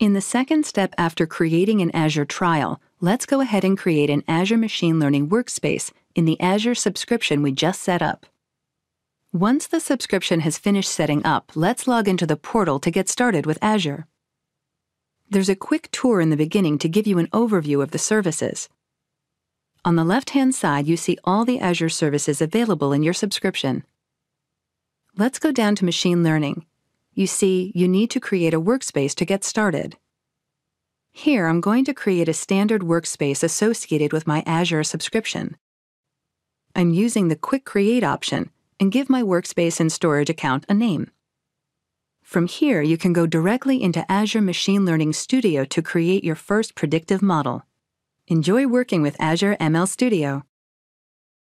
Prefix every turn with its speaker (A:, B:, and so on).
A: In the second step after creating an Azure trial, let's go ahead and create an Azure Machine Learning workspace in the Azure subscription we just set up. Once the subscription has finished setting up, let's log into the portal to get started with Azure. There's a quick tour in the beginning to give you an overview of the services. On the left-hand side, you see all the Azure services available in your subscription. Let's go down to Machine Learning. You see, you need to create a workspace to get started. Here, I'm going to create a standard workspace associated with my Azure subscription. I'm using the Quick Create option and give my workspace and storage account a name. From here, you can go directly into Azure Machine Learning Studio to create your first predictive model. Enjoy working with Azure ML Studio.